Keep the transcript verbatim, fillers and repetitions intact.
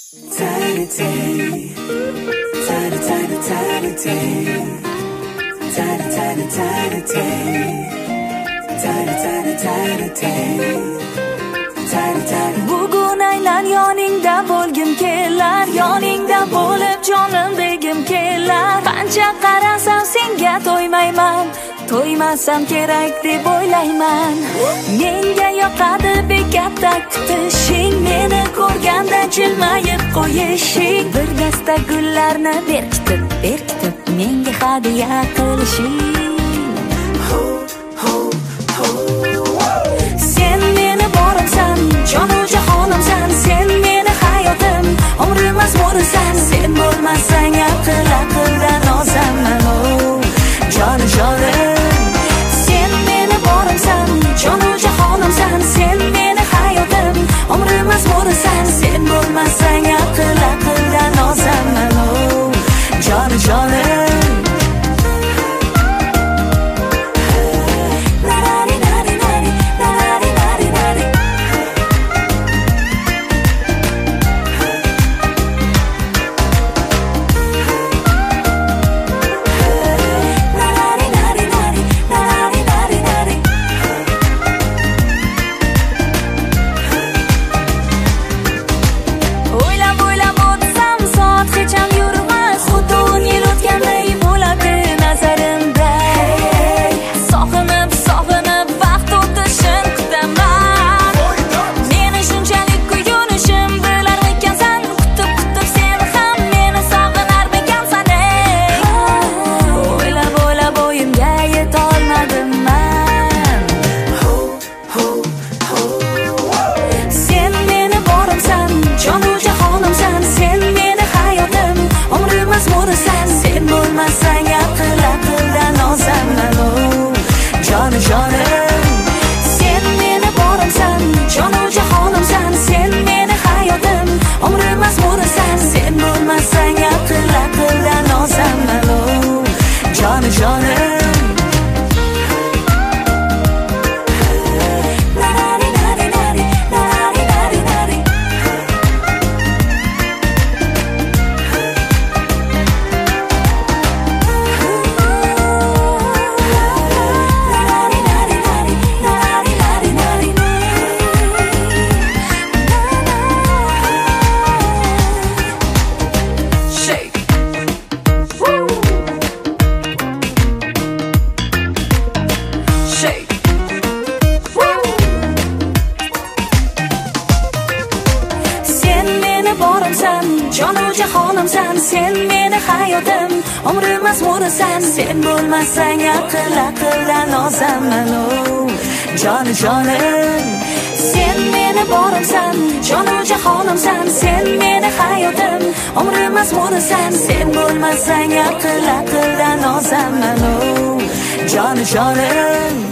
Tiny day, tiny, tiny, tiny day, tiny, tiny, tiny day, tiny, tiny, tiny day, tiny, tiny. Bugun aylan yoningda bo'lgim kelar, yoningda bo'lib jonim degim kelar. Qancha qarasam senga to'ymayman, to'ymasam kerak deb o'ylayman. Menga yoqadi bekatta kutishing, meni ko'rganda jilmayib qo'yishing, bir dasta gullarni berkitib berkitib menga hadya qilishing. Ho, ho, ho. Sen meni borimsan, jonu jahonimsan, sen meni hayotim, umrim mazmurisan. Sen bo'lmasang aql aqldan ozaman, oh joni jonim. Sen meni borimsan, jonu jahonimsan, sen meni hayotim, umrim mazmurisan. Sen bo'lmasang aql aqldan ozaman, oh joni jonim. Jonu jahonimsan, sen meni hayotim, umrim mazmurisan. Sen bo'lmasang aql aqldan ozaman, oh joni jonim. Sen meni borimsan, jonu jahonimsan, sen meni hayotim, umrim mazmurisan. Sen bo'lmasang aql aqldan ozaman, oh joni jonim.